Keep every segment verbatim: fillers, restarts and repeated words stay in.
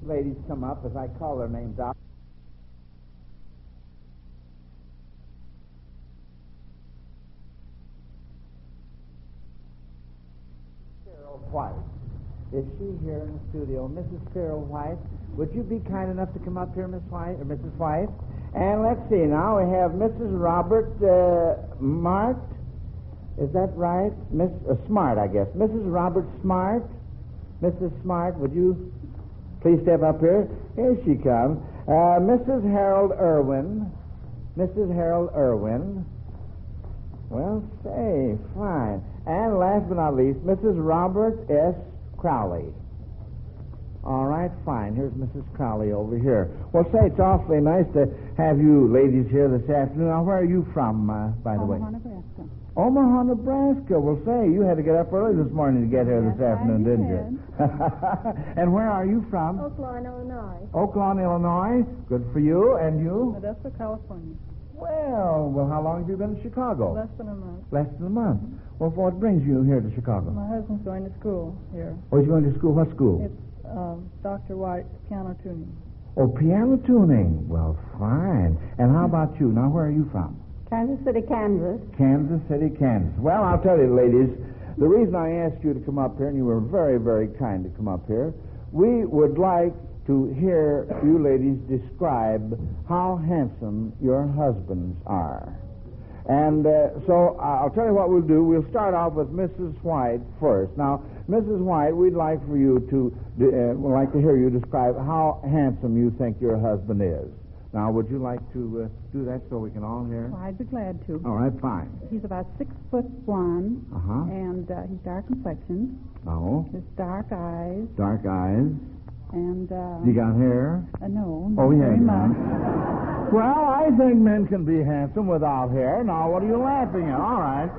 ladies come up as I call their names out. Farrell White. Is she here in the studio? Missus Farrell White, would you be kind enough to come up here, Miss White, or Missus White? And let's see, now we have Missus Robert uh, Mart. Is that right? Miss uh, Smart, I guess. Missus Robert Smart. Missus Smart, would you please step up here? Here she comes. Uh, Missus Harold Irwin. Missus Harold Irwin. Well, say, fine. And last but not least, Missus Robert S. Crowley. All right, fine. Here's Missus Crowley over here. Well, say, it's awfully nice to have you ladies here this afternoon. Now, where are you from, uh, by the way? Omaha, Nebraska. Omaha, Nebraska. Well, say, you had to get up early this morning to get here Yes, this afternoon, I didn't did. you? And where are you from? Oaklawn, Illinois. Oaklawn, Illinois. Good for you. And you? Modesto, California. Well, well, how long have you been in Chicago? Less than a month. Less than a month. Well, what brings you here to Chicago? My husband's going to school here. Oh, he's going to school? What school? It's um, Doctor White's piano tuning. Oh, piano tuning. Well, fine. And how about you? Now, where are you from? Kansas City, Kansas. Kansas City, Kansas. Well, I'll tell you, ladies, the reason I asked you to come up here, and you were very, very kind to come up here, we would like to hear you ladies describe how handsome your husbands are. And uh, so I'll tell you what we'll do. We'll start off with Missus White first. Now, Missus White, we'd like for you to, uh, we'd like to hear you describe how handsome you think your husband is. Now, would you like to uh, do that so we can all hear? Well, I'd be glad to. All right, fine. He's about six foot one, Uh-huh. and uh, he's dark complexion. Oh, His dark eyes, dark eyes. and uh, You got hair? uh, no, not Oh, yeah. very yeah. much. Well, I think men can be handsome without hair. Now, what are you laughing at? All right.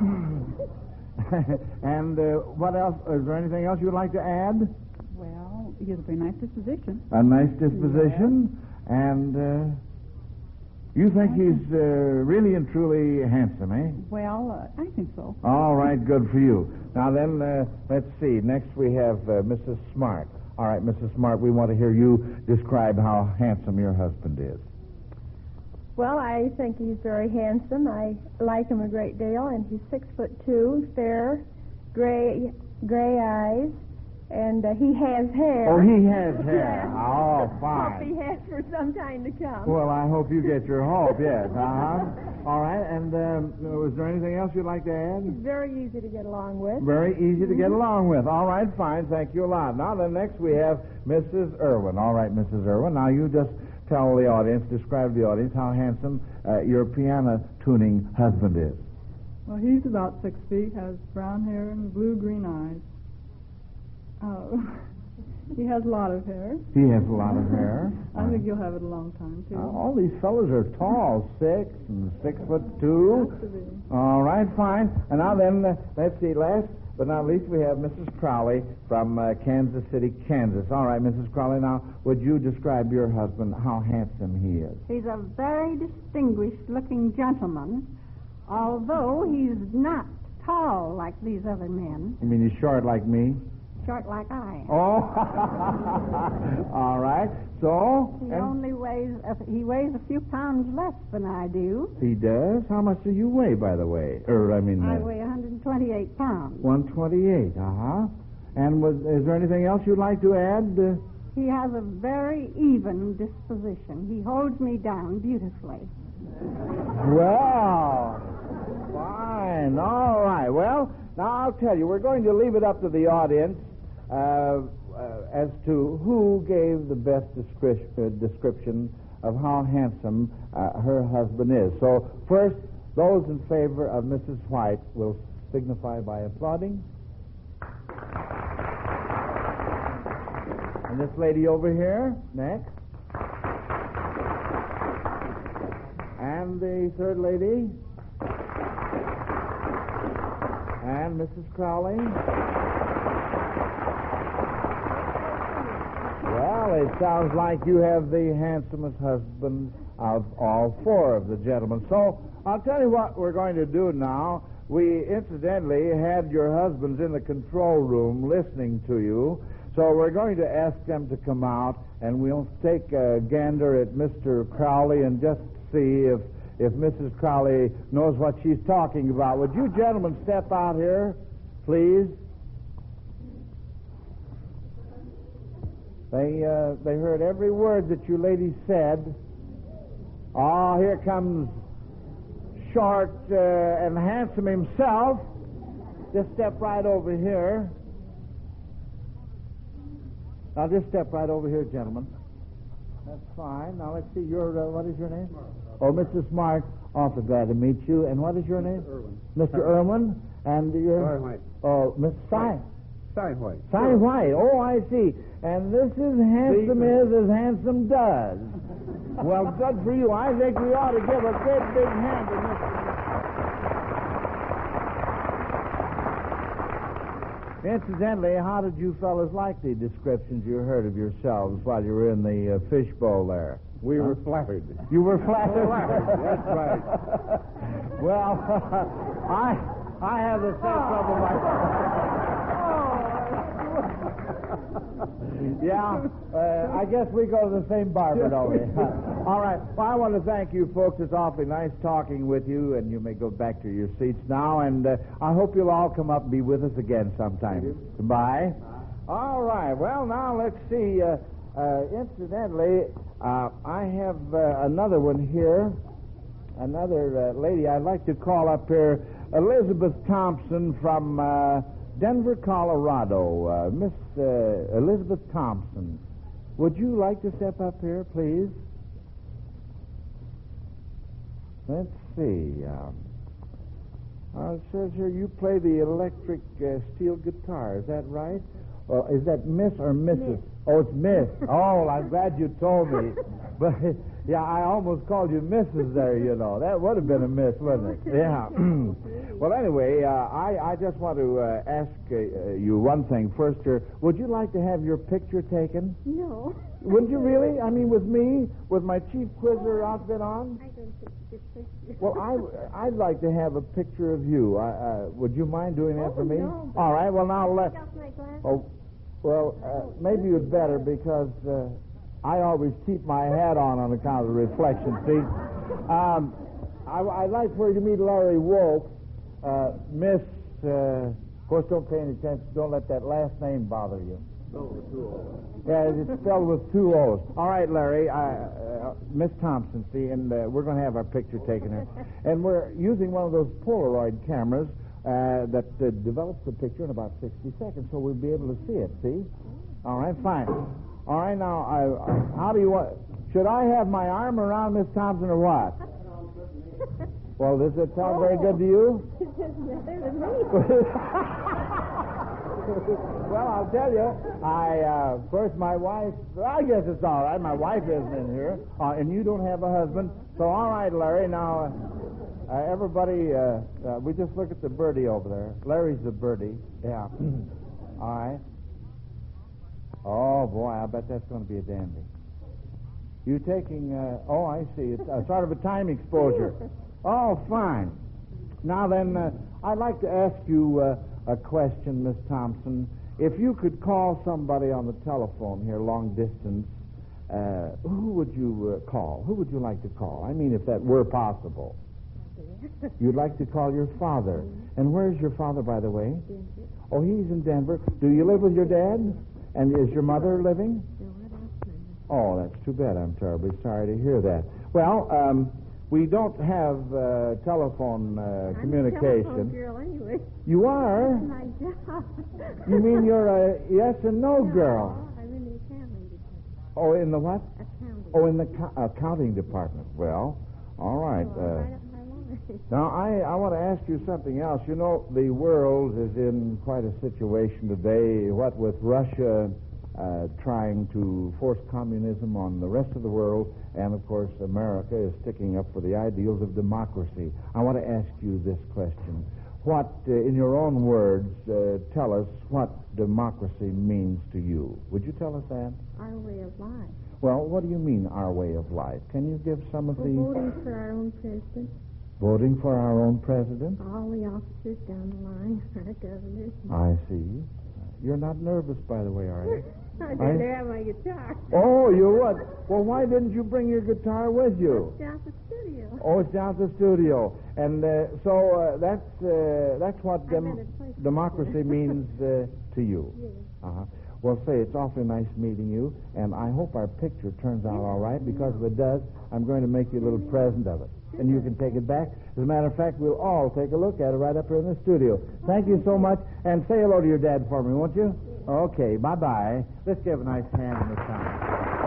And uh, what else? Is there anything else you'd like to add? Well, he has a very nice disposition. A nice disposition, and uh, you think he's uh, really and truly handsome, eh? Well, uh, I think so. All right, good for you. Now then, uh, let's see. Next we have uh, Missus Smart. All right, Missus Smart, we want to hear you describe how handsome your husband is. Well, I think he's very handsome. I like him a great deal, and he's six foot two, fair, gray, gray eyes, and uh, he has hair. Oh, he has hair. Yes. Oh, Hope fine. he has for some time to come. Well, I hope you get your hope, yes. Uh-huh. All right, and um, was there anything else you'd like to add? He's very easy to get along with. Very easy to get along with. All right, fine. Thank you a lot. Now, then next we have Missus Irwin. All right, Missus Irwin. Now, you just tell the audience, describe to the audience how handsome uh, your piano tuning husband is. Well, he's about six feet, has brown hair and blue-green eyes. Oh, he has a lot of hair. He has a lot of hair. I think you'll have it a long time, too. Uh, all these fellows are tall, six and six foot two. Has to be. All right, fine. And now then, uh, let's see, last but not least, we have Missus Crowley from uh, Kansas City, Kansas. All right, Missus Crowley, now, would you describe your husband, how handsome he is? He's a very distinguished-looking gentleman, although he's not tall like these other men, You mean he's short like me? short like I am. Oh, all right. So? He and only weighs, a, he weighs a few pounds less than I do. he does? How much do you weigh, by the way? Or, I mean... I uh, weigh one hundred twenty-eight pounds. one twenty-eight, uh-huh. And was, is there anything else you'd like to add? Uh, He has a very even disposition. He holds me down beautifully. well, fine. All right. Well, now I'll tell you, we're going to leave it up to the audience uh, uh, as to who gave the best descri- uh, description of how handsome uh, her husband is. So, first, those in favor of Missus White will signify by applauding. And this lady over here, next. And the third lady. And Missus Crowley. Well, it sounds like you have the handsomest husband of all four of the gentlemen. So, I'll tell you what we're going to do now. we incidentally had your husbands in the control room listening to you, so we're going to ask them to come out, and we'll take a gander at Mister Crowley and just see if, if Missus Crowley knows what she's talking about. Would you gentlemen step out here, please? They, uh, they heard every word that you ladies said. Oh, here comes Short uh, and Handsome himself. Just step right over here. Now, just step right over here, gentlemen. That's fine. Now, let's see. Your uh, what is your name? Oh, Mister Smart. Awfully glad to meet you. And what is your name? Irwin. Mister Irwin. And your... Cy White. Oh, Miss Cy. Cy White. Cy White. Oh, I see. And this is Handsome is as handsome does. Well, good for you. I think we ought to give a great big hand to Mister Incidentally, how did you fellas like the descriptions you heard of yourselves while you were in the uh, fishbowl there? We huh? were flattered. You were flattered? Flattered, that's right. Well, I I have the same trouble myself. Yeah, uh, I guess we go to the same barber, don't we? All right. Well, I want to thank you folks. It's awfully nice talking with you, and you may go back to your seats now, and uh, I hope you'll all come up and be with us again sometime. Goodbye. All right. Well, now let's see. Uh, uh, incidentally, uh, I have uh, another one here, another uh, lady I'd like to call up here, Elizabeth Thompson from... Uh, Denver, Colorado. Uh, Miss uh, Elizabeth Thompson. Would you like to step up here, please? Let's see. Um, uh, it says here you play the electric uh, steel guitar. Is that right? Uh, is that Miss or Missus? Miss. Oh, it's Miss. Oh, I'm glad you told me. But, yeah, I almost called you Missus there, you know. That would have been a miss, wouldn't it? Yeah. Well, anyway, uh, I, I just want to uh, ask uh, you one thing first. Here. Would you like to have your picture taken? No. Wouldn't you really? I mean, with me, with my Chief Quizzer outfit on? I don't think it's a picture. Well, I, I'd like to have a picture of you. I, uh, would you mind doing that Oh, for me? no. All right, well, now let... Take off my glasses. Oh, well, uh, maybe you'd better because uh, I always keep my hat on on account of the reflection, see? Um, I, I'd like for you to meet Larry Wolf. Uh, Miss, uh, of course, don't pay any attention. Don't let that last name bother you. Yeah, it's spelled with two O's. All right, Larry, I, uh, Miss Thompson, see, and uh, we're going to have our picture taken here. And we're using one of those Polaroid cameras uh, that uh, develops the picture in about sixty seconds, so we'll be able to see it, see? All right, fine. All right, now, I, uh, how do you want... Should I have my arm around Miss Thompson or what? Well, does it sound very good to you? Well, I'll tell you, I, uh, of course, my wife, I guess it's all right. My wife isn't in here, uh, and you don't have a husband. So, all right, Larry, now, uh, uh, everybody, uh, uh, we just look at the birdie over there. Larry's the birdie. Yeah. All right. Oh, boy, I bet that's going to be a dandy. You taking, uh, oh, I see. It's uh, sort of a time exposure. Oh, fine. Now then, uh, I'd like to ask you uh, a question, Miss Thompson. If you could call somebody on the telephone here, long distance, uh, who would you uh, call? Who would you like to call? I mean, if that were possible. You'd like to call your father. And where's your father, by the way? Oh, he's in Denver. Do you live with your dad? And is your mother living? Oh, that's too bad. I'm terribly sorry to hear that. Well, um... we don't have uh, telephone uh, I'm communication. I'm a telephone girl anyway. You are? That's my job. You mean you're a yes and no girl? I'm in the accounting department. Oh, in the what? Accounting. Oh, in the co- accounting department. Well, all right. Oh, Uh, right up my line. now, I, I want to ask you something else. You know, the world is in quite a situation today, what with Russia uh, trying to force communism on the rest of the world, and, of course, America is sticking up for the ideals of democracy. I want to ask you this question. What, uh, in your own words, uh, tell us what democracy means to you. Would you tell us that? Our way of life. Well, what do you mean, our way of life? Can you give some of We're the... voting for our own president. Voting for our own president? All the officers down the line, our governors. I see. You're not nervous, by the way, are you? I didn't have my guitar. Oh, you would? Well, why didn't you bring your guitar with you? It's down at the studio. Oh, it's down at the studio. And uh, so uh, that's uh, that's what I dem- better play for democracy you. means uh, to you. Yes. Uh-huh. Well, say, it's awfully nice meeting you, and I hope our picture turns out all right, because if it does, I'm going to make you a little present of it. And you can take it back. As a matter of fact, we'll all take a look at it right up here in the studio. Thank you so much, and say hello to your dad for me, won't you? Okay, bye-bye. Let's give a nice hand in this time.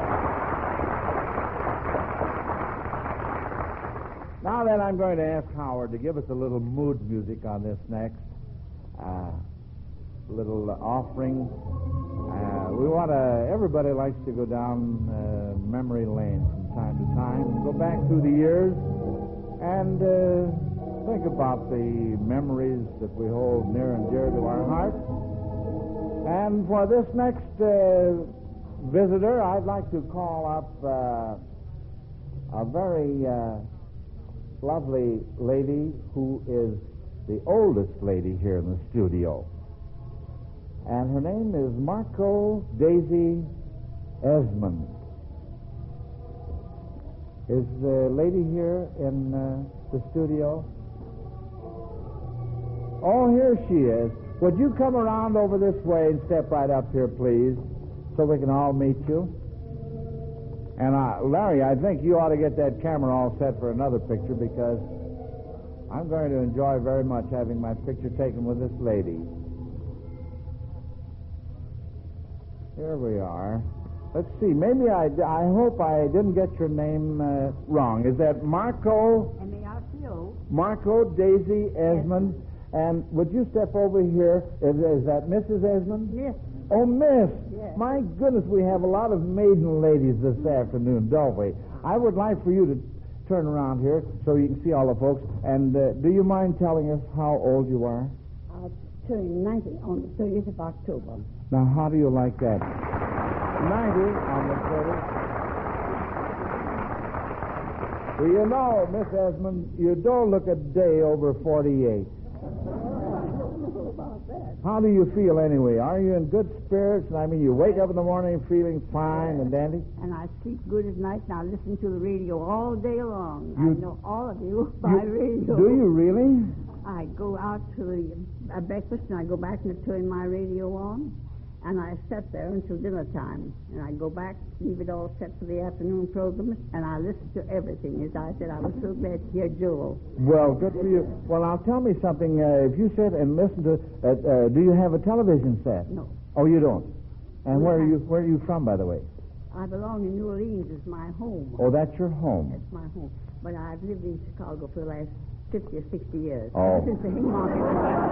Now then, I'm going to ask Howard to give us a little mood music on this next. Uh, little uh, offering. Uh, we want to, everybody likes to go down uh, memory lane from time to time, go back through the years, and uh, think about the memories that we hold near and dear to our hearts. And for this next uh, visitor, I'd like to call up uh, a very uh, lovely lady who is the oldest lady here in the studio. And her name is Marco Daisy Esmond. Is the lady here in uh, the studio? Oh, here she is. Would you come around over this way and step right up here, please, so we can all meet you? And uh, Larry, I think you ought to get that camera all set for another picture, because I'm going to enjoy very much having my picture taken with this lady. Here we are. Let's see. Maybe I, I hope I didn't get your name uh, wrong. Is that Marco? M A R C O. Marco Daisy Esmond. Yes. And would you step over here? Is, is that Missus Esmond? Yes. Oh, Miss. Yes. My goodness, we have a lot of maiden ladies this afternoon, don't we? I would like for you to turn around here so you can see all the folks. And uh, do you mind telling us how old you are? I'll turn ninety on the thirtieth of October. Now, how do you like that? ninety on the thirtieth. Well, you know, Miss Esmond, you don't look a day over forty-eight. How do you feel anyway? Are you in good spirits? I mean, you wake up in the morning feeling fine and dandy? And I sleep good at night, and I listen to the radio all day long. You, I know all of you by you, radio. Do you really? I go out to the uh, breakfast, and I go back and turn my radio on, and I sit there until dinner time. And I go back, leave it all set for the afternoon program, and I listen to everything. As I said, I was so glad to hear Joel. Well, good for you. Well, now tell me something. Uh, if you sit and listen to, uh, uh, do you have a television set? No. Oh, you don't? And No, where are I- you? Where are you from, by the way? I belong in New Orleans. It's my home. Oh, that's your home. That's my home. But I've lived in Chicago for the last fifty or sixty years. Oh. Ever since the Haymarket.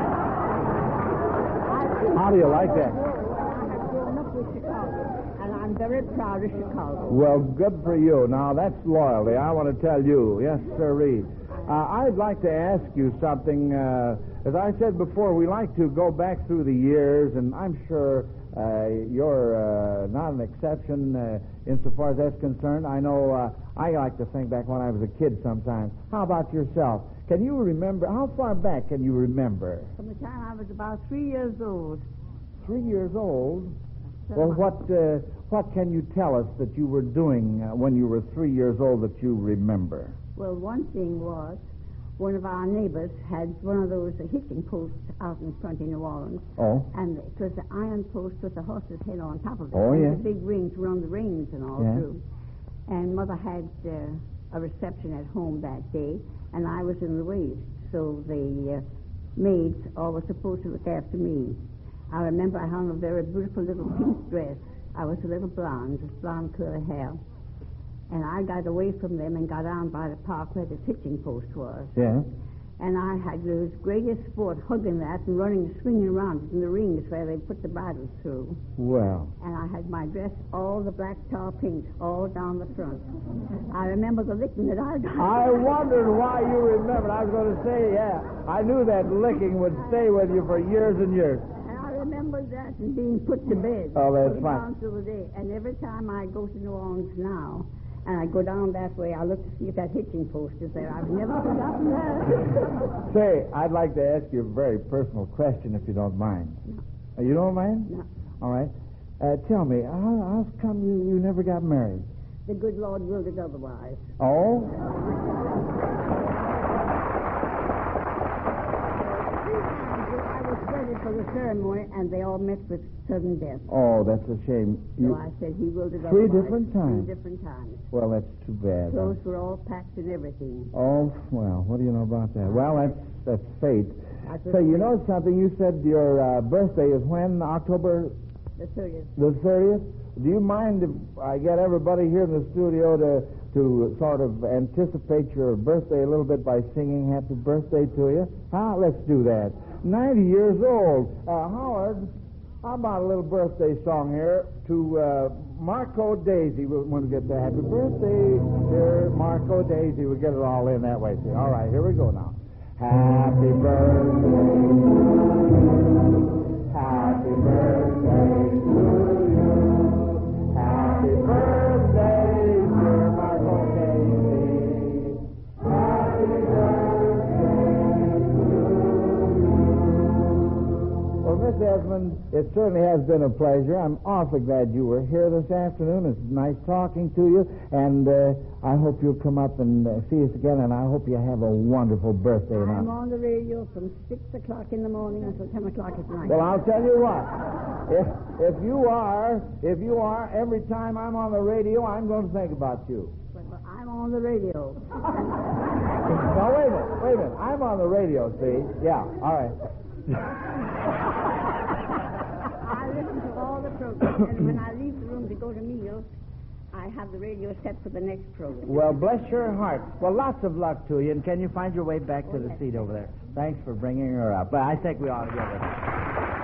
How do you like that? I have grown up with Chicago, and I'm very proud of Chicago. Well, good for you. Now, that's loyalty. I want to tell you. Yes, sirree. Uh, I'd like to ask you something. Uh, as I said before, we like to go back through the years, and I'm sure uh, you're uh, not an exception uh, insofar as that's concerned. I know uh, I like to think back when I was a kid sometimes. How about yourself? Can you remember, how far back can you remember? From the time I was about three years old. Three years old? That's Well, my- what uh, what can you tell us that you were doing uh, when you were three years old that you remember? Well, one thing was, one of our neighbors had one of those uh, hitching posts out in front in New Orleans. Oh. And it was an iron post with a horse's head on top of it. Oh, and yeah. the big rings run the rings and all Yeah. through. And Mother had uh, a reception at home that day, and I was in the waist. So the uh, maids all were supposed to look after me. I remember I hung a very beautiful little pink dress. I was a little blonde, with blonde curly hair. And I got away from them and got down by the park where the hitching post was. Yeah. And I had the greatest sport hugging that and running, swinging around in the rings where they put the bridles through. Well. And I had my dress, all the black tar pink, all down the front. I remember the licking that I got. I wondered why you remembered. I was going to say, yeah, I knew that licking would stay with you for years and years. And I remember that and being put to bed. Oh, that's put fine. down through the day. And every time I go to New Orleans now, And I go down that way. I look to see if that hitching post is there. I've never forgotten that. Say, I'd like to ask you a very personal question, if you don't mind. No. Uh, you don't mind? No. All right. Uh, tell me, how, how come you, you never got married? The good Lord willed it otherwise. Oh? I was ready for the ceremony, and they all met with sudden death. Oh, that's a shame. You, So I said he willed it Three otherwise. different times? Three different times. well, that's too bad. Clothes were all packed and everything. Oh, well, what do you know about that? Well, that's that's fate. I just So you went- know something? You said your uh, birthday is when? October The thirtieth. the thirtieth? Do you mind if I get everybody here in the studio to to sort of anticipate your birthday a little bit by singing happy birthday to you? Huh? Let's do that. ninety years old. Uh, Howard, how about a little birthday song here to uh, Marco Daisy? We'll, we'll get the happy birthday, dear Marco Daisy. We'll get it all in that way. See? All right, here we go now. Happy birthday to you. Happy birthday to you. Happy birthday, dear Marco Daisy. Happy birthday to you. Well, Miss Esmond, it certainly has been a pleasure. I'm awfully glad you were here this afternoon. It's nice talking to you, and uh, I hope you'll come up and uh, see us again, and I hope you have a wonderful birthday. I'm now. on the radio from six o'clock in the morning until ten o'clock at night. Well, I'll tell you what. If if you are, if you are, every time I'm on the radio, I'm going to think about you. But, but I'm on the radio. No, wait a minute, wait a minute. I'm on the radio, see? Yeah, all right. I listen to all the programs, and when I leave the room to go to meals, I have the radio set for the next program. Well, bless your heart. Well, lots of luck to you, and can you find your way back to the seat over there? Thanks for bringing her up. But I think we ought to give her.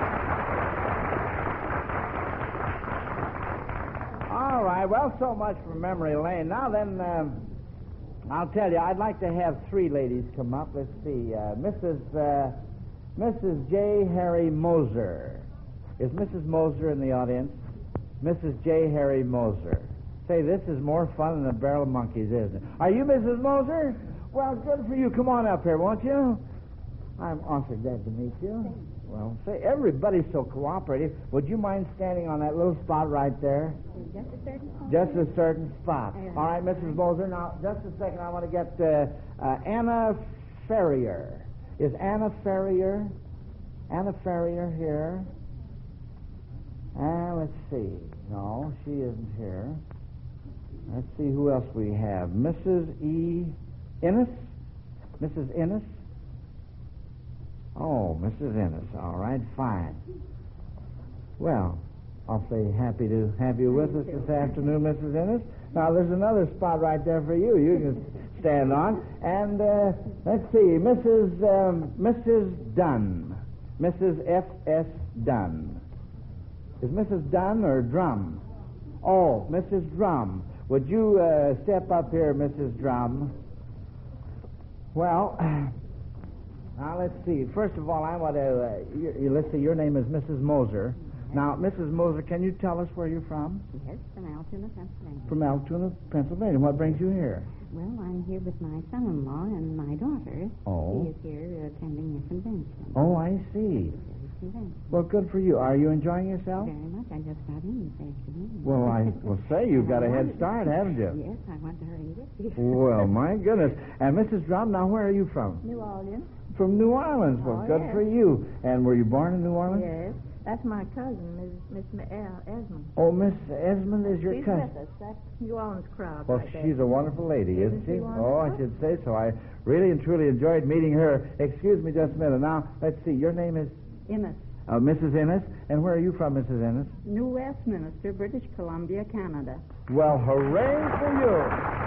All right, well, so much for memory lane. Now then, um, I'll tell you, I'd like to have three ladies come up. Let's see, uh, Missus Uh, Missus J. Harry Moser. Is Missus Moser in the audience? Missus J. Harry Moser. Say, this is more fun than a barrel of monkeys, isn't it? Are you Missus Moser? Well, good for you. Come on up here, won't you? I'm awfully glad to meet you. Well, say, everybody's so cooperative. Would you mind standing on that little spot right there? Just a certain spot. Just a certain spot. Yeah. All right, Missus Moser. Now, just a second. I want to get uh, uh, Anna Ferrier. Is Anna Ferrier? Anna Ferrier here? Ah, let's see. No, she isn't here. Let's see who else we have. Missus E. Innes? Missus Innes? Oh, Missus Innes. All right, fine. Well, awfully happy to have you with us this afternoon, Missus Innes. Now, there's another spot right there for you. You can stand on. And uh, let's see, Missus Um, Missus Dunn. Missus F S Dunn. Is Missus Dunn or Drum? Oh, Missus Drum. Would you uh, step up here, Missus Drum? Well, now let's see. First of all, I want to, uh, you, you, let's see, your name is Missus Moser. Now, Missus Moser, can you tell us where you're from? Yes, from Altoona, Pennsylvania. From Altoona, Pennsylvania. What brings you here? Well, I'm here with my son-in-law and my daughter. Oh. He is here attending a convention. Oh, I see. Very convention. Well, good for you. Are you enjoying yourself? Very much. I just got in this afternoon. Well, I will say you've got a head start, haven't you? Yes, I want to hurry with you. Well, my goodness. And Missus Drum, now where are you from? New Orleans. From New Orleans. Well, Oh, good yes. for you. And were you born in New Orleans? Yes. That's my cousin, Miss Miss Esmond. Oh, Miss Esmond is your She's cousin. with us. That's New Orleans crowd Well, right there. she's a wonderful lady, isn't Isn't she? she wonderful? Oh, I should say so. I really and truly enjoyed meeting her. Excuse me just a minute. Now, let's see. Your name is Innes. uh, Missus Innes. And where are you from, Missus Innes? New Westminster, British Columbia, Canada. Well, hooray for you.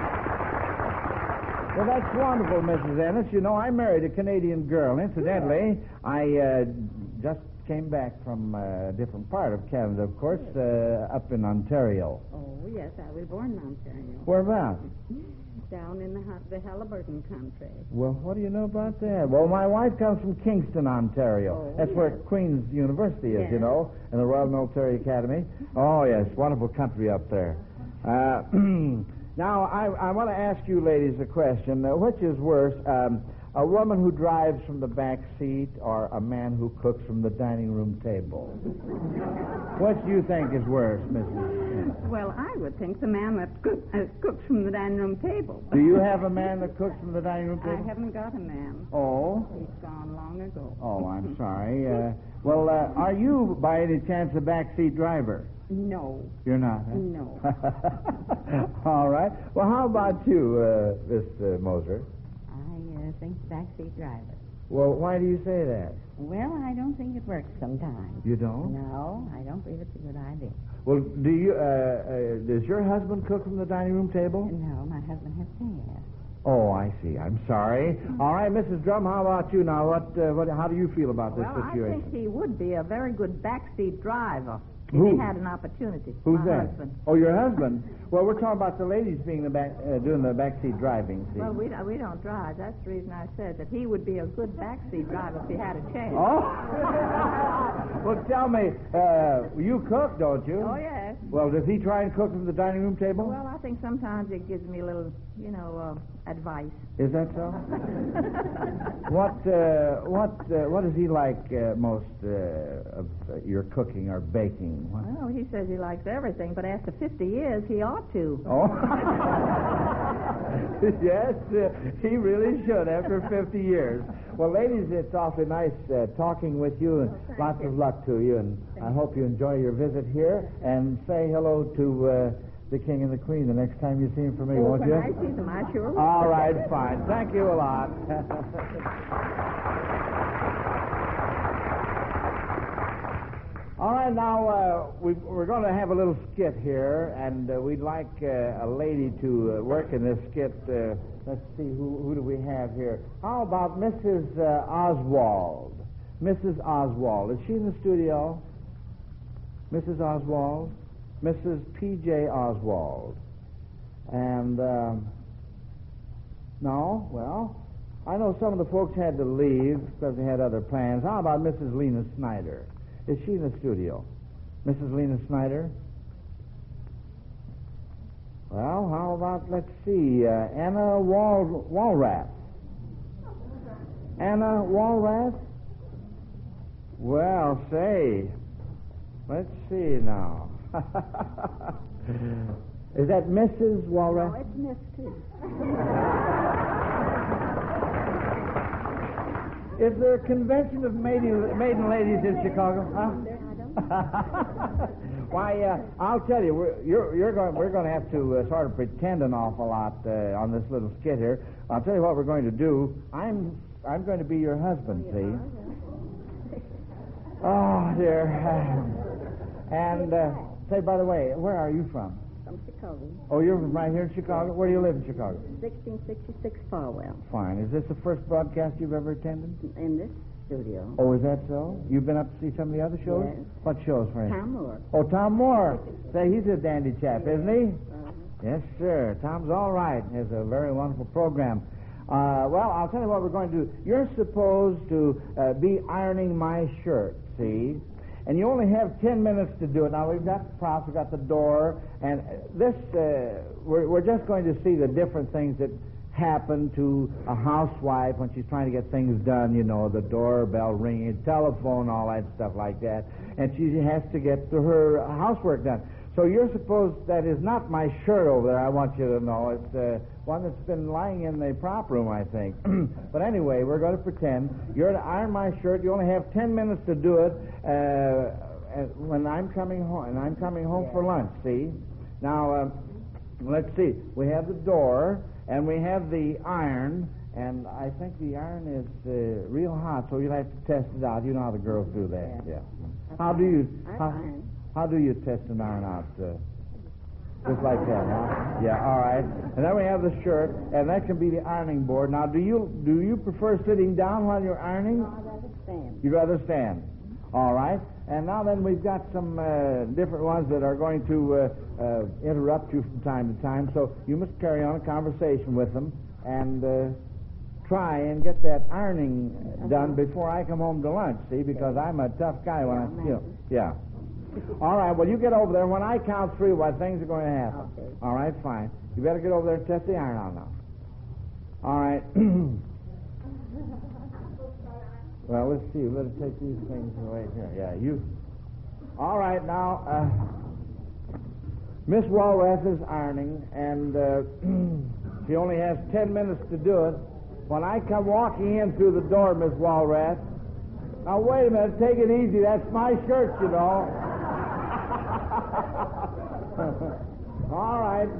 Well, that's wonderful, Missus Ennis. You know, I married a Canadian girl. Incidentally, I uh, just came back from a different part of Canada, of course, uh, up in Ontario. Oh, yes, I was born in Ontario. Whereabouts? Down in the, Ha- the Halliburton country. Well, what do you know about that? Well, my wife comes from Kingston, Ontario. Oh, That's where yes. Queen's University is, you Yes. know, and the Royal Military Academy. Oh, yes, wonderful country up there. Uh, Now, I, I want to ask you ladies a question. Uh, which is worse, um, a woman who drives from the back seat or a man who cooks from the dining room table? What do you think is worse, Missus Well, I would think the man that cook, uh, cooks from the dining room table. Do you have a man that cooks from the dining room table? I haven't got a man. Oh? He's gone long ago. Oh, I'm sorry. Uh, well, uh, are you, by any chance, a backseat driver? No. You're not, huh? No. All right. Well, how about you, uh, Miss uh, Moser? I uh, think backseat driver. Well, why do you say that? Well, I don't think it works sometimes. You don't? No, I don't believe it's a good idea. Well, do you? Uh, uh, does your husband cook from the dining room table? No, my husband has passed. Oh, I see. I'm sorry. All right, Missus Drum. How about you now? What? Uh, what? How do you feel about this Well, situation? I think he would be a very good backseat driver if Who? he had an opportunity. Who's My that? husband. Oh, your husband. Well, we're talking about the ladies being the back, uh, doing the backseat driving. See? Well, we, we don't drive. That's the reason I said that he would be a good backseat driver if he had a chance. Oh. Well, tell me, uh, you cook, don't you? Oh, yes. Well, does he try and cook from the dining room table? Well, I think sometimes it gives me a little, you know, uh, advice. Is that so? what uh, what uh, what does he like uh, most uh, of uh, your cooking or baking? What? Well, he says he likes everything, but after fifty years, he ought to. Oh, yes, uh, he really should after fifty years. Well, ladies, it's awfully nice uh, talking with you, and lots of luck to you, and I hope you enjoy your visit here, and say hello to uh, the King and the Queen the next time you see him for me, Oh, won't when you? I see them, I sure will. All right, fine. Thank you a lot. All right, now uh, we, we're going to have a little skit here, and uh, we'd like uh, a lady to uh, work in this skit. Uh, let's see, who, who do we have here? How about Missus Uh, Oswald? Missus Oswald. Is she in the studio? Missus Oswald? Missus P J Oswald. And, um, no? Well, I know some of the folks had to leave because they had other plans. How about Missus Lena Snyder? Is she in the studio? Missus Lena Snyder? Well, how about, let's see, uh, Anna Wal- Walrath? Anna Walrath? Well, say, let's see now. Is that Missus Walrath? No, it's Miss, too. Is there a convention of maiden, maiden ladies in Chicago? Huh? Why, uh, I'll tell you, we're, you're, you're going, we're going to have to uh, sort of pretend an awful lot uh, on this little skit here. I'll tell you what we're going to do. I'm, I'm going to be your husband, see? Oh, dear. And uh, say, by the way, where are you from? From Chicago. Oh, you're from right here in Chicago? Where do you live in Chicago? sixteen sixty-six Farwell. Fine. Is this the first broadcast you've ever attended? In this studio. Oh, is that so? You've been up to see some of the other shows? Yes. What shows, for instance? Tom Moore. Oh, Tom Moore. Say, he's a dandy chap, isn't he? Uh, Yes, sir. Tom's all right. Has a very wonderful program. Uh, well, I'll tell you what we're going to do. You're supposed to uh, be ironing my shirt, see? And you only have ten minutes to do it. Now, we've got the props, we've got the door, and this, uh, we're, we're just going to see the different things that happen to a housewife when she's trying to get things done, you know, the doorbell ringing, telephone, all that stuff like that. And she has to get to her housework done. So you're supposed, that is not my shirt over there, I want you to know. It's uh, one that's been lying in the prop room, I think. But anyway, we're going to pretend. You're to iron my shirt. You only have ten minutes to do it uh, when I'm coming home. And I'm coming home for lunch, see? Now, uh, let's see. We have the door, and we have the iron, and I think the iron is uh, real hot, so you'll have to test it out. You know how the girls do that. Yeah. How do you... How, how do you test an iron out? Uh, just like that, huh? Yeah, all right. And then we have the shirt, and that can be the ironing board. Now, do you do you prefer sitting down while you're ironing? No, I'd rather stand. You'd rather stand. All right. And now then we've got some uh, different ones that are going to uh, uh, interrupt you from time to time, so you must carry on a conversation with them and uh, try and get that ironing done before I come home to lunch, see, because I'm a tough guy when I, you know, yeah. All right, well, you get over there. When I count three, what things are going to happen? Okay. All right, fine. You better get over there and test the iron on now. All right. Well, let's see. Let's take these things away here. Yeah, you. All right, now, uh, Miss Walrath is ironing, and uh, she only has ten minutes to do it. When I come walking in through the door, Miss Walrath, now wait a minute, take it easy. That's my shirt, you know. All right.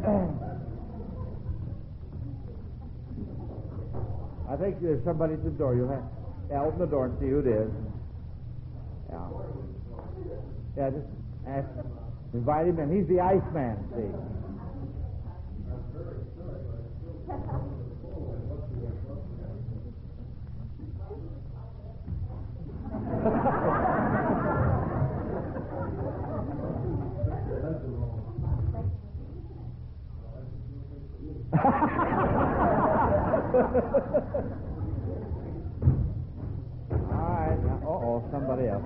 I think there's somebody at the door. You'll have yeah, open the door and see who it is. Yeah. Yeah, just ask, invite him in. He's the Iceman, see. All right. Now, uh-oh, somebody else.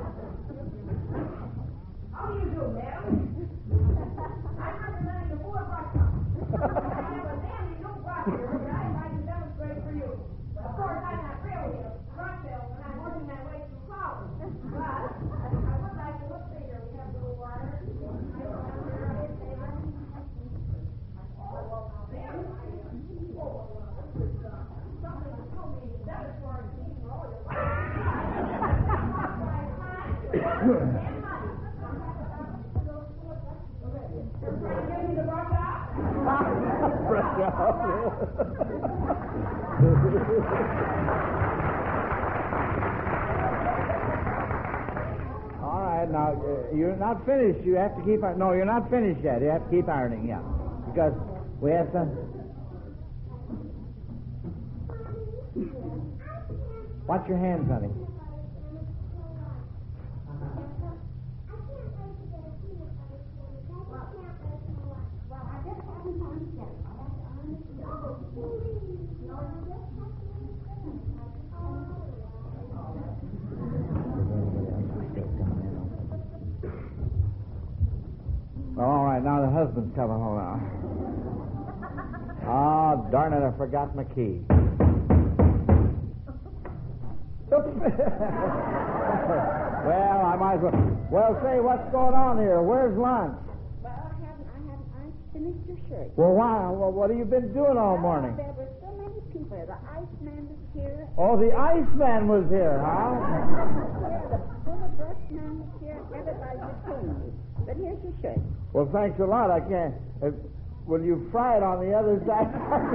How do you do, madam? I'm representing the poor Russian. I have a dandy new brush here that I'd like to demonstrate for you. Of course, I'm not really a brush salesman. I'm working my way through college. But I would like to look see here. We have a little water. I don't have here a bit paper. Oh, well, now, there. Oh, something that told me that is for a team for all your life. All right, now, uh, you're not finished. You have to keep... No, you're not finished yet. You have to keep ironing, yeah. Because we have some... Watch your hands, honey. All right, now the husband's coming home now. Ah, oh, darn it, I forgot my key. Well, I might as well. Well, say, what's going on here? Where's lunch? Well, I haven't, I haven't, I finished your shirt. Well, why? Well, what have you been doing all morning? There were so many people. The Iceman was here. Oh, the Iceman was here, huh? The full brush man was here. Everybody was seeing me. But here's your shirt. Well, thanks a lot. I can't. Uh, will you fry it on the other side?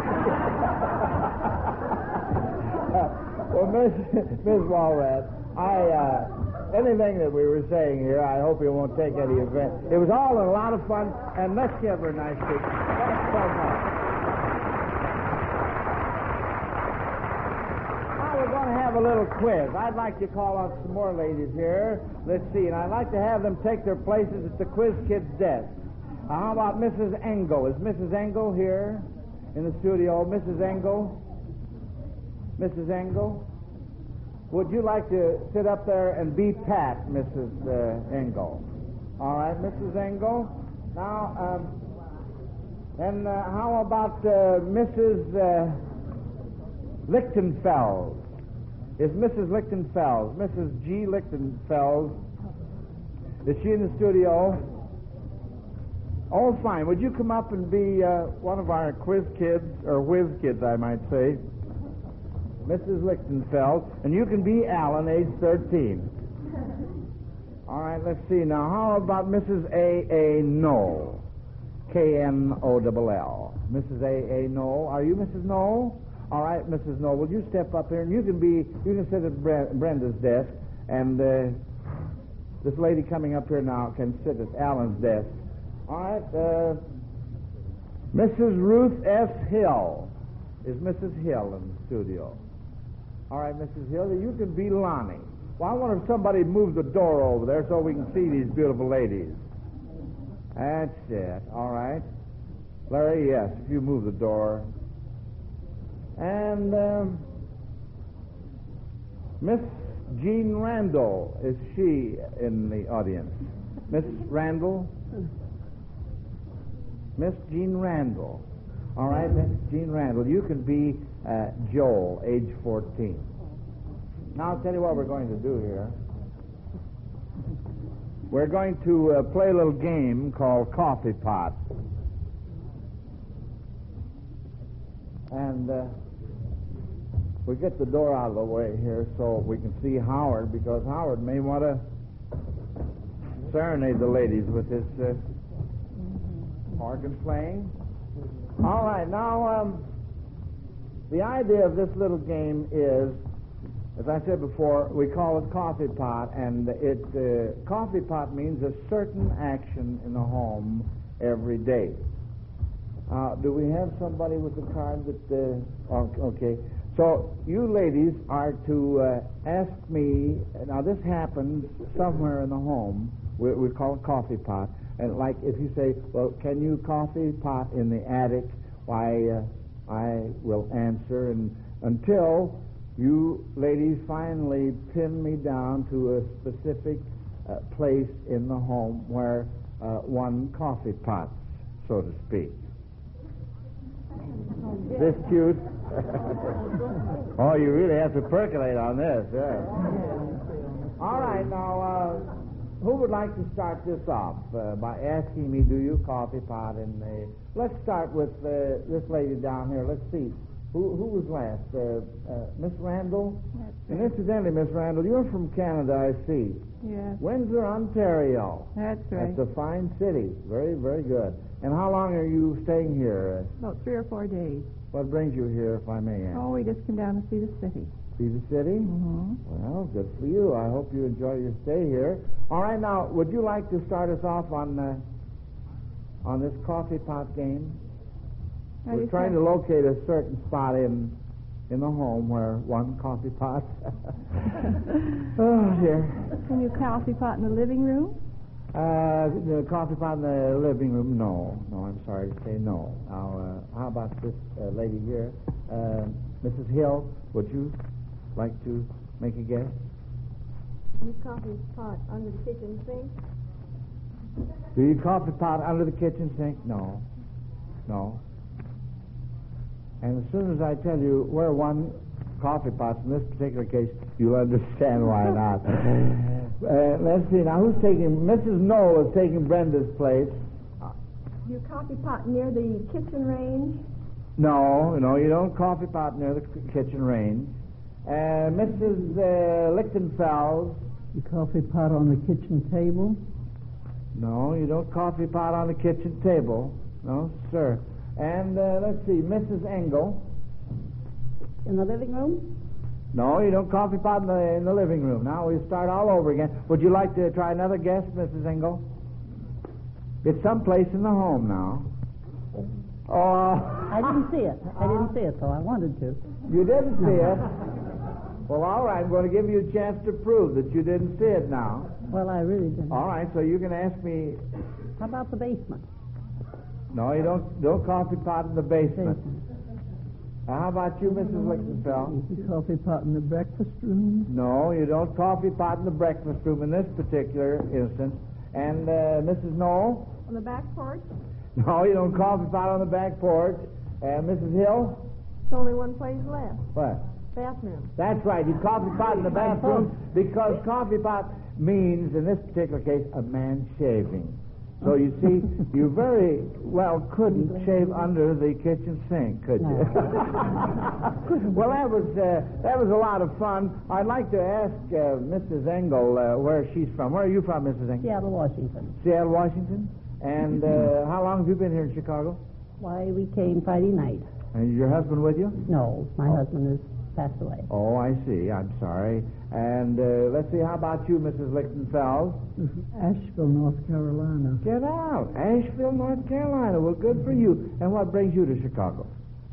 Well, Miss Miss Walrath, I uh, anything that we were saying here, I hope you won't take any offense. It was all a lot of fun, and let's give her a nice big. Thanks so much. Now we're going to have a little quiz. I'd like to call on some more ladies here. Let's see, and I'd like to have them take their places at the quiz kid's desk. Uh, how about Missus Engel? Is Missus Engel here in the studio? Missus Engel? Missus Engel? Would you like to sit up there and be Pat, Missus Uh, Engel? All right, Missus Engel. Now, um, and uh, how about uh, Missus Uh, Lichtenfeld? Is Missus Lichtenfeld, Missus G. Lichtenfeld, is she in the studio? Oh, fine. Would you come up and be uh, one of our quiz kids, or whiz kids, I might say? Missus Lichtenfeld, and you can be Alan, age thirteen. All right, let's see now. How about Missus A. A. Knoll? K N O L L. Missus A. A. Knoll. Are you Missus Knoll? All right, Missus Knoll, will you step up here, and you can be, you can sit at Bre- Brenda's desk, and uh, this lady coming up here now can sit at Alan's desk. All right, uh, Missus Ruth S. Hill. Is Missus Hill in the studio? All right, Missus Hill, you can be Lonnie. Well, I wonder if somebody moved the door over there so we can see these beautiful ladies. That's it. All right. Larry, yes, if you move the door. And um, Miss Jean Randall, is she in the audience? Miss Randall? Miss Jean Randall. All right, Miss Jean Randall, you can be uh, Joel, age fourteen. Now, I'll tell you what we're going to do here. We're going to uh, play a little game called Coffee Pot. And uh, we get the door out of the way here so we can see Howard, because Howard may want to serenade the ladies with his uh, organ playing. All right, now, um, the idea of this little game is, as I said before, we call it Coffee Pot, and it uh, Coffee Pot means a certain action in the home every day. Uh, do we have somebody with the card that... Uh, okay. So you ladies are to uh, ask me... Now, this happens somewhere in the home. We, we call it Coffee Pot. And like if you say, well, can you coffee pot in the attic? Why, uh, I will answer. And until you ladies finally pin me down to a specific uh, place in the home where uh, one coffee pots, so to speak. Is this cute? Oh, you really have to percolate on this, yeah. All right, now, uh, who would like to start this off uh, by asking me, do you coffee pot in the... Let's start with uh, this lady down here. Let's see. Who, who was last? Uh, uh, Miss Randall? That's And right. incidentally, Miss Randall, you're from Canada, I see. Yes, Windsor, Ontario. that's right. That's a fine city. Very, very good. And how long are you staying here? About three or four days. What brings you here, if I may ask? Oh, we just came down to see the city. See the city? Mm-hmm. Well, good for you. I hope you enjoy your stay here. All right, now, would you like to start us off on uh, on this coffee pot game? I We're just trying have- to locate a certain spot in in the home where one coffee pot. Oh, dear. Can you coffee pot in the living room? Uh, the coffee pot in the living room? No. No, I'm sorry to say no. Now, uh, how about this uh, lady here? Uh, Missus Hill, would you like to make a guess? You coffee pot under the kitchen sink? Do you coffee pot under the kitchen sink? No. No. And as soon as I tell you where one coffee pot, in this particular case, you'll understand why not. uh, let's see, now who's taking, Missus Knoll is taking Brenda's place. You coffee pot near the kitchen range? No, no, you don't coffee pot near the k- kitchen range. Uh, Missus Uh, Lichtenfels. The coffee pot on the kitchen table? No, you don't coffee pot on the kitchen table. No, sir. And uh, let's see, Missus Engel. In the living room? No, you don't coffee pot in the, in the living room. Now we start all over again. Would you like to try another guess, Missus Engel? It's someplace in the home now. Oh. I didn't see it. I didn't see it, though. I wanted to. You didn't see it? Well, all right. I'm going to give you a chance to prove that you didn't see it now. Well, I really didn't. All right, so you can ask me. How about the basement? No, you don't don't coffee pot in the basement. Basement. Uh, how about you, Missus Lichtenfeld? The coffee pot in the breakfast room? No, you don't coffee pot in the breakfast room in this particular instance. And uh, Missus Knoll? On the back porch? No, you don't coffee pot on the back porch. And Missus Hill? There's only one place left. What? Bathroom. That's right. You coffee pot in the bathroom because coffee pot means, in this particular case, a man shaving. So you see, you very well couldn't shave under the kitchen sink, could you? Well, that was uh, that was a lot of fun. I'd like to ask uh, Missus Engel uh, where she's from. Where are you from, Missus Engel? Seattle, Washington. Seattle, Washington. And uh, how long have you been here in Chicago? Why, we came Friday night. And is your husband with you? No, my Oh. husband has passed away. Oh, I see. I'm sorry. And uh, let's see, how about you, Missus Lichtenfeld? Asheville, North Carolina. Get out. Asheville, North Carolina. Well, good for you. And what brings you to Chicago?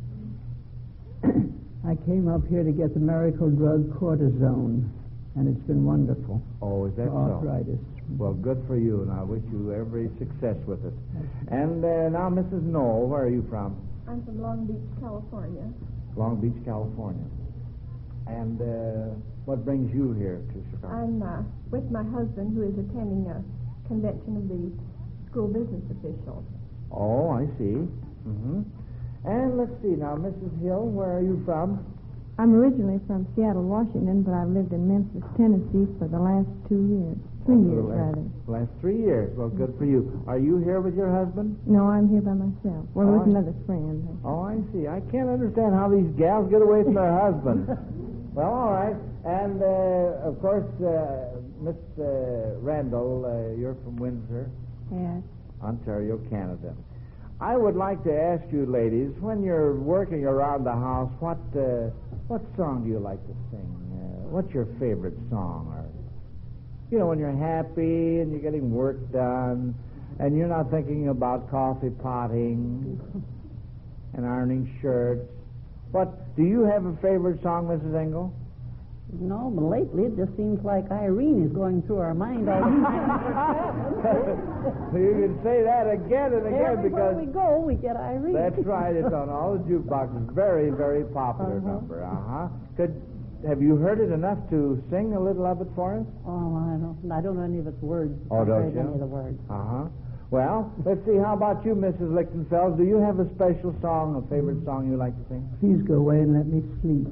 I came up here to get the miracle drug cortisone, and it's been wonderful. Oh, is that for so? arthritis. Well, good for you, and I wish you every success with it. And uh, now, Missus Knoll, where are you from? I'm from Long Beach, California. Long Beach, California. And uh, what brings you here to Chicago? I'm uh, with my husband, who is attending a convention of the school business officials. Oh, I see. Mm-hmm. And let's see now, Missus Hill, where are you from? I'm originally from Seattle, Washington, but I've lived in Memphis, Tennessee for the last two years. Three Oh, years, the last, rather. Last three years. Well, good for you. Are you here with your husband? No, I'm here by myself. Well, Oh, with I- another friend. Oh, I see. I can't understand how these gals get away from their husbands. Well, all right. And, uh, of course, uh, Miss uh, Randall, uh, you're from Windsor, Yes. Ontario, Canada. I would like to ask you, ladies, when you're working around the house, what uh, what song do you like to sing? Uh, what's your favorite song? Or, you know, when you're happy and you're getting work done and you're not thinking about coffee potting and ironing shirts. What, do you have a favorite song, Missus Engel? No, but lately it just seems like Irene is going through our mind all the time. You can say that again and again Everywhere because we go, we get Irene. that's right. It's on all the jukeboxes. Very, very popular Uh-huh. number. Uh huh. Could have you heard it enough to sing a little of it for us? Oh, I don't, I don't know any of its words. Oh, I've don't heard you? Any of the words. Uh huh. Well, let's see. How about you, Missus Lichtenfeld? Do you have a special song, a favorite song you like to sing? Please go away and let me sleep.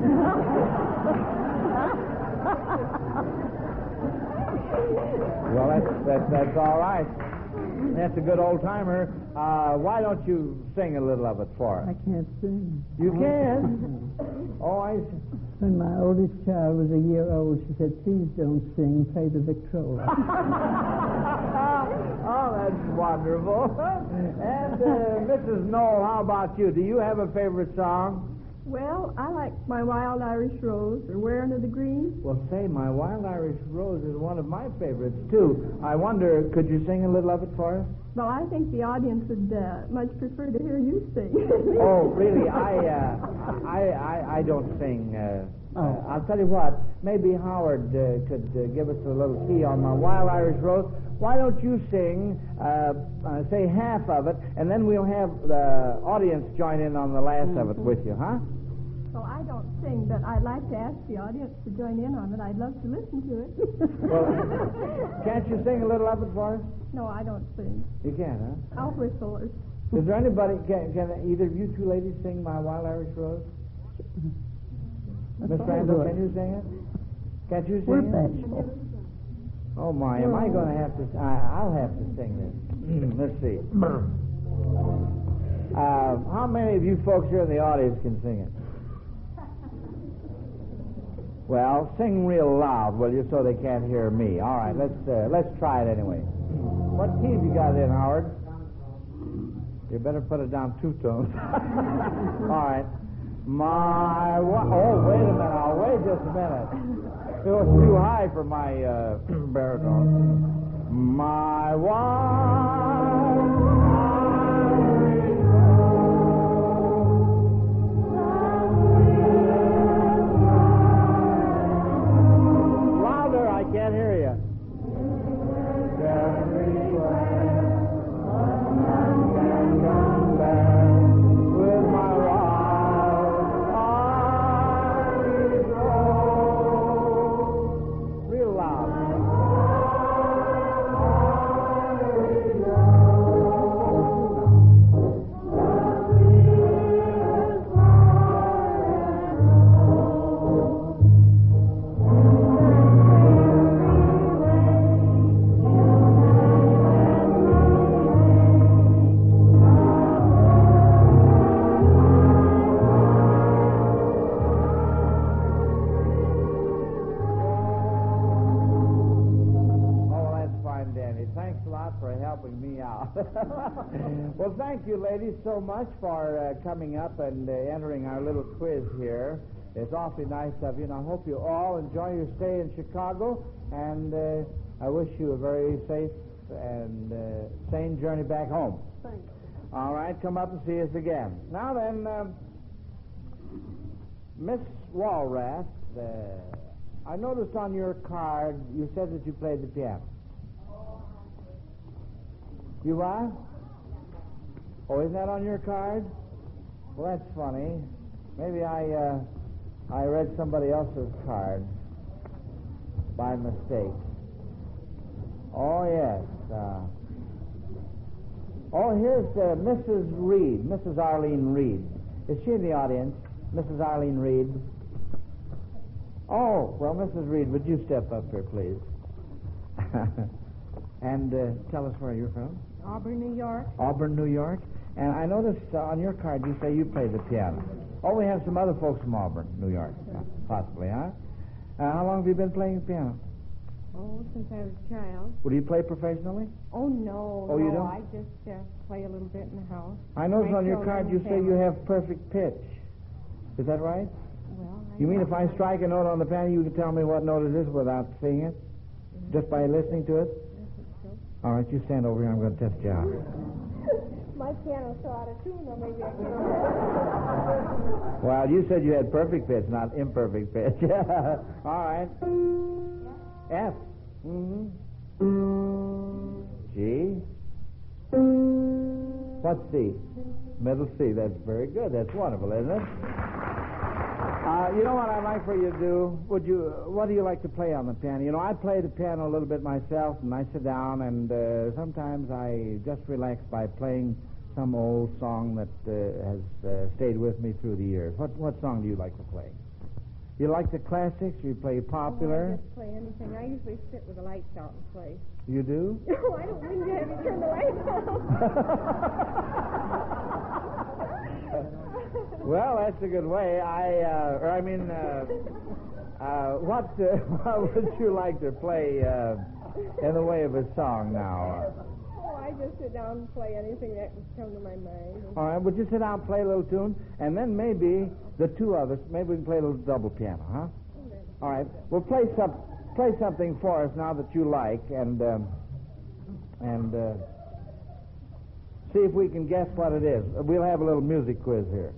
Well, that's that's, that's all right. That's a good old timer. Uh, why don't you sing a little of it for I us? can't sing. You can. Oh, I see. When my oldest child was a year old, she said, please don't sing, play the Victrola. Oh, that's wonderful. And uh, Missus Knoll, how about you? Do you have a favorite song? Well, I like My Wild Irish Rose or Wearing of the Green. Well, say, My Wild Irish Rose is one of my favorites, too. I wonder, could you sing a little of it for us? Well, I think the audience would uh, much prefer to hear you sing. Oh, really? I, uh, I, I, I don't sing. Uh, Oh. uh, I'll tell you what. Maybe Howard uh, could uh, give us a little key on My Wild Irish Rose. Why don't you sing, uh, uh, say half of it, and then we'll have the audience join in on the last of it with you, huh? Well, I don't sing, but I'd like to ask the audience to join in on it. I'd love to listen to it. Well, can't you sing a little of it for us? No, I don't sing. You can, huh? I'll whistle or... Is there anybody, can, can either of you two ladies sing My Wild Irish Rose? Miss Randall, can you sing it? Can't you sing We're it? bashful. Oh, my, am I going to have to, I, I'll have to sing this. Let's see. Uh, how many of you folks here in the audience can sing it? Well, sing real loud, will you, so they can't hear me. All right, let's uh, let's try it anyway. What key have you got in, Howard? You better put it down two tones. All right. My wa- oh, wait a minute. Now, wait just a minute. It was too high for my uh, baritone. My wild Irish rose. Louder, I can't hear you. Everywhere, none can compare with my wild Irish rose. Real loud. Oh, that's fine, Danny. Thanks a lot for helping me out. Well, thank you, ladies, so much for uh, coming up and uh, entering our little quiz here. It's awfully nice of you, and I hope you all enjoy your stay in Chicago, and uh, I wish you a very safe and uh, sane journey back home. Thanks. All right, come up and see us again. Now then, um, Miss Walrath, uh, I noticed on your card you said that you played the piano. You are? Oh, isn't that on your card? Well, that's funny. Maybe I uh, I read somebody else's card by mistake. Oh, yes. Uh, Oh, here's uh, Missus Reed, Missus Arlene Reed. Is she in the audience? Missus Arlene Reed? Oh, well, Missus Reed, would you step up here, please? And uh, tell us where you're from. Auburn, New York. Auburn, New York. And I noticed uh, on your card you say you play the piano. Oh, we have some other folks from Auburn, New York, possibly, huh? Uh, how long have you been playing the piano? Oh, since I was a child. Would you play professionally? Oh, no, Oh, no. you don't? I just uh, play a little bit in the house. I noticed My on your card you children say you family. have perfect pitch. Is that right? Well, I You mean don't if I know. strike a note on the piano, you can tell me what note it is without seeing it? Just by listening to it? I think so. All right, you stand over here. I'm going to test you out. My piano's so out of tune, or maybe I can. Well, you said you had perfect pitch, not imperfect pitch. All right. F. Mm-hmm. G. What's C? Middle C. That's very good. That's wonderful, isn't it? Uh, you know what I'd like for you to do? Would you? Uh, what do you like to play on the piano? You know, I play the piano a little bit myself, and I sit down, and uh, sometimes I just relax by playing some old song that uh, has uh, stayed with me through the years. What what song do you like to play? You like the classics? You play popular? Oh, I just play anything. I usually sit with the lights out and play. You do? No, I don't mean to have you turn the lights out. Well, that's a good way. I, uh, or I mean, uh, uh, what, uh, what would you like to play uh, in the way of a song now? Oh, I just sit down and play anything that would come to my mind. All right, would you sit down and play a little tune, and then maybe the two of us, maybe we can play a little double piano, huh? All right, we'll play some, play something for us now that you like, and um, and uh, see if we can guess what it is. We'll have a little music quiz here.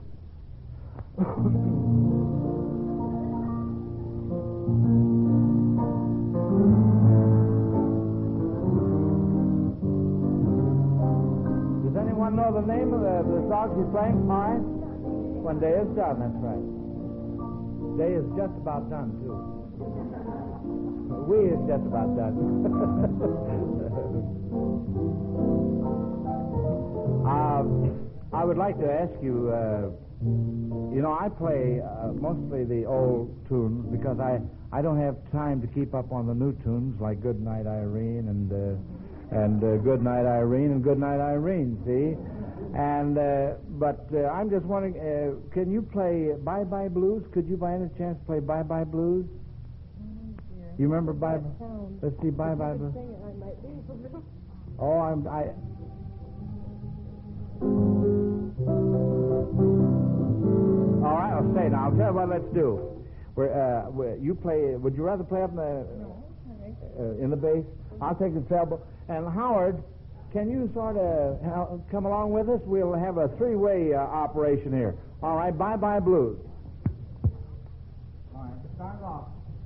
Does anyone know the name of the, the song she's playing? All right. When day is done, that's right. Day is just about done, too. We is just about done. um, I would like to ask you, uh, you know, I play uh, mostly the old tunes because I, I don't have time to keep up on the new tunes like Good Night Irene and uh, and uh, Good Night Irene and Good Night Irene, see? And uh, but uh, I'm just wondering, uh, can you play Bye Bye Blues? Could you by any chance play Bye Bye Blues? You remember Bye Bye? Let's see, Bye Bye Blues. Oh, I'm I. All right, I'll stay now. I'll tell you what. Let's do. We're, uh, we're, you play. Would you rather play up in the uh, in the bass? I'll take the treble. And Howard, can you sort of come along with us? We'll have a three-way uh, operation here. All right, Bye Bye Blues. All right, start off.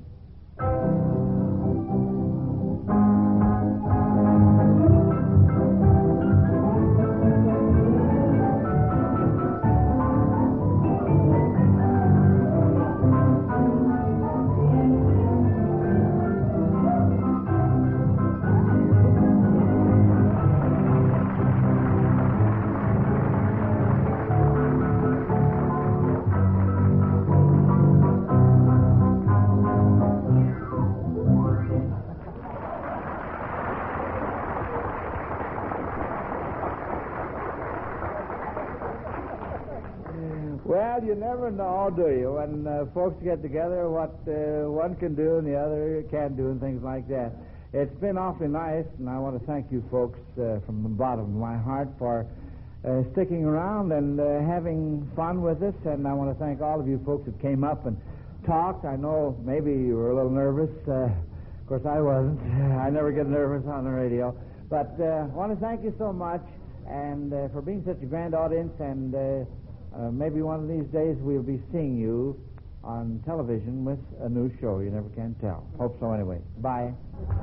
Well, you never know, do you, when uh, folks get together, what uh, one can do and the other can't do and things like that. It's been awfully nice, and I want to thank you folks uh, from the bottom of my heart for uh, sticking around and uh, having fun with us, and I want to thank all of you folks that came up and talked. I know maybe you were a little nervous. Uh, of course, I wasn't. I never get nervous on the radio. But uh, I want to thank you so much and uh, for being such a grand audience, and uh, Uh, maybe one of these days we'll be seeing you on television with a new show. You never can tell. Hope so anyway. Bye.